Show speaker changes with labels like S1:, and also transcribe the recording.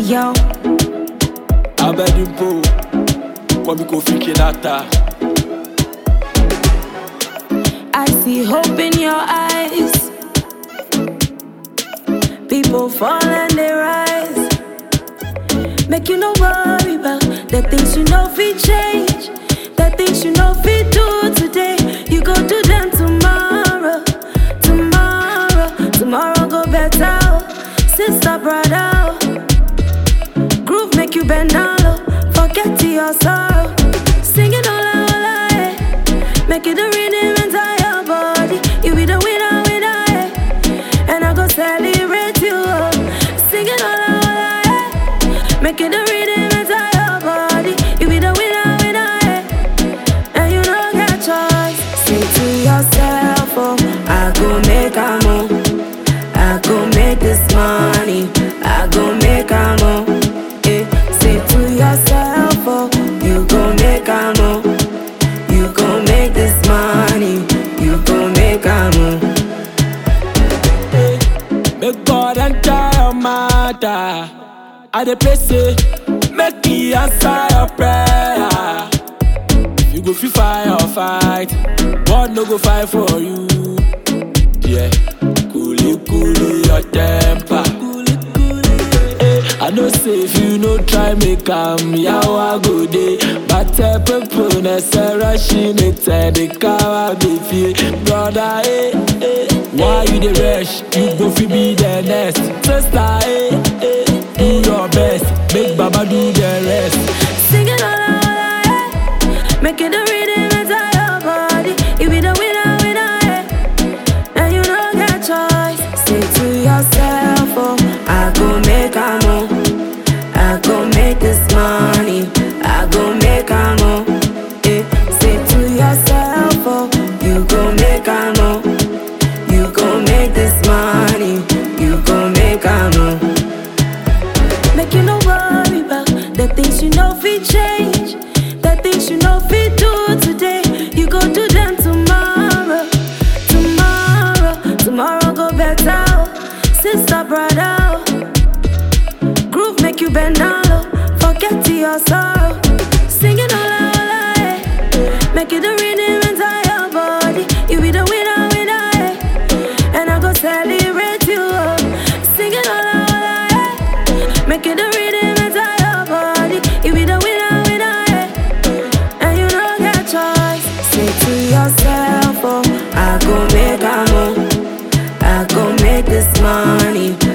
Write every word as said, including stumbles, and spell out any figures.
S1: Yo,
S2: Abedimpo, come go freaking atta.
S1: I see hope in your eyes. People fall and they rise. Make you no worry about the things you know fi change, the things you know fi do today. You go do them tomorrow, tomorrow, tomorrow go better. Sister, brother, groove make you bend down low. Forget to your sorrow. Singing all out, all out, eh. Make it a rhythm inside your body. You be the winner, winner, eh. And I go celebrate you. Oh. Singing all out, all out, eh. Make it a rhythm inside your body. You be the winner, winner, eh. And you don't get choice. Say to yourself, oh, I go make a move. I go make this money. I go make a move. Eh. Say to yourself, oh, you go make a move. You go make this money. You go make a move.
S2: Hey, make God enter your matter. I dey pray say, make He answer your prayer. You go fi fight or fight, God no go fight for you. Yeah, coolly coolly your temper. I know say if you no try make am, yawa go dey. But a people na say rushing it and the car be feel. Brother, eh, eh, why you dey rush? You go fi be the next. Sister, eh, eh, do your best. Make Baba do the rest.
S1: Sing it all out, all out, eh. Make it a rhythm inside your body. You be the winner, winner, eh. And you don't get choice. Say to yourself, oh, I go make a move. I go make this money. I go make a move. Eh. Say to yourself, oh, you go make a move. You go make this money. You go make a move. Make you no worry about the things you know fi change, the things you know fi do today. You go do them tomorrow, tomorrow, tomorrow go better. Sister, brother, groove make you bend down low. Forget to your sorrow. Singing all out, all out, eh. Make it a rhythm inside your body. You be the winner, winner, eh. And I go celebrate you. Oh. Singing all out, all out, eh. Make it a rhythm inside your body. You be the winner, winner, eh. And you don't get choice. Say to yourself, oh, I go make a move. I go make this money.